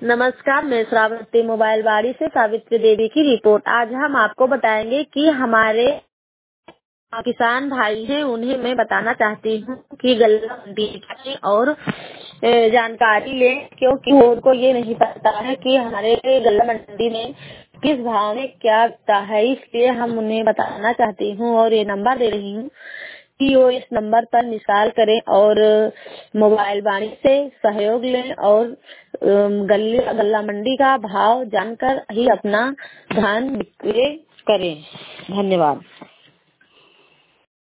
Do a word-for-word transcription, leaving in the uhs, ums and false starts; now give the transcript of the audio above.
नमस्कार, मैं श्रावस्ती मोबाइल बाड़ी से सावित्री देवी की रिपोर्ट। आज हम आपको बताएंगे कि हमारे किसान भाई हैं, उन्हें मैं बताना चाहती हूँ कि गल्ला मंडी की और जानकारी लें, क्योंकि उनको ये नहीं पता है कि हमारे गल्ला मंडी में किस भाव में क्या बिकता है। इसलिए हम उन्हें बताना चाहती हूँ और ये नंबर दे रही हूँ कि वो इस नंबर पर मिसाल करें और मोबाइल वाणी से सहयोग लें और गल्ला गल्ला मंडी का भाव जानकर ही अपना धान बिक्री करें। धन्यवाद।